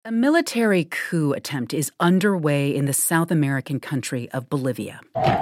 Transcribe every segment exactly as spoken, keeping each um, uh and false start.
A military coup attempt is underway in the South American country of Bolivia.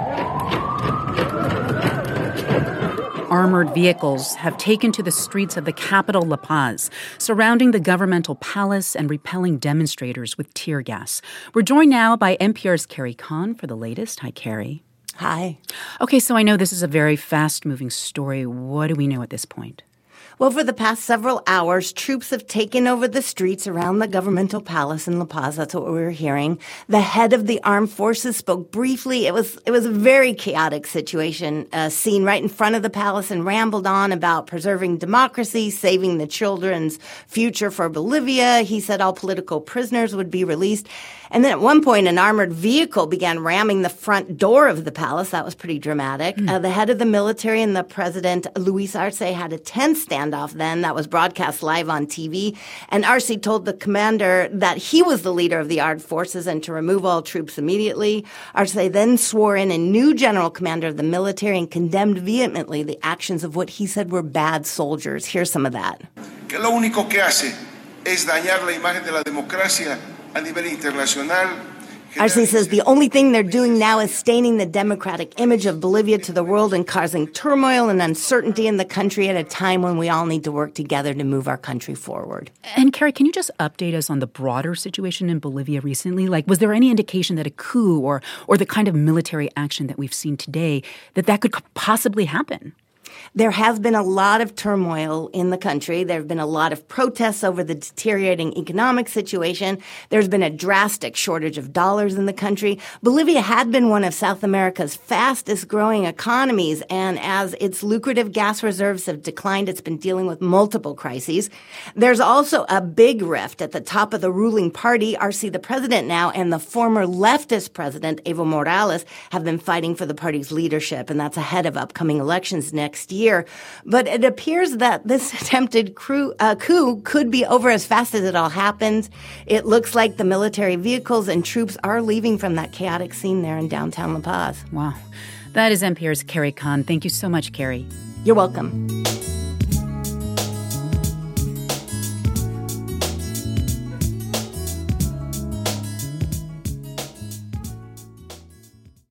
Armored vehicles have taken to the streets of the capital, La Paz, surrounding the governmental palace and repelling demonstrators with tear gas. We're joined now by N P R's Carrie Kahn for the latest. Hi, Carrie. Hi. Okay, so I know this is a very fast-moving story. What do we know at this point? Well, for the past several hours, troops have taken over the streets around the governmental palace in La Paz. That's what we were hearing. The head of the armed forces spoke briefly. It was it was a very chaotic situation, uh, seen right in front of the palace, and rambled on about preserving democracy, saving the children's future for Bolivia. He said all political prisoners would be released. And then at one point, an armored vehicle began ramming the front door of the palace. That was pretty dramatic. Mm. Uh, the head of the military and the president, Luis Arce, had a tense standoff then that was broadcast live on T V. And Arce told the commander that he was the leader of the armed forces and to remove all troops immediately. Arce then swore in a new general commander of the military and condemned vehemently the actions of what he said were bad soldiers. Here's some of that. Que lo único que hace es dañar la imagen de la democracia a nivel internacional. Arce says the only thing they're doing now is staining the democratic image of Bolivia to the world and causing turmoil and uncertainty in the country at a time when we all need to work together to move our country forward. And Carrie, can you just update us on the broader situation in Bolivia recently? Like, was there any indication that a coup or or the kind of military action that we've seen today, that that could possibly happen? There has been a lot of turmoil in the country. There have been a lot of protests over the deteriorating economic situation. There's been a drastic shortage of dollars in the country. Bolivia had been one of South America's fastest growing economies, and as its lucrative gas reserves have declined, it's been dealing with multiple crises. There's also a big rift at the top of the ruling party. Arce, the president now, and the former leftist president, Evo Morales, have been fighting for the party's leadership, and that's ahead of upcoming elections next year. But it appears that this attempted coup, uh, coup could be over as fast as it all happens. It looks like the military vehicles and troops are leaving from that chaotic scene there in downtown La Paz. Wow. That is N P R's Carrie Kahn. Thank you so much, Carrie. You're welcome.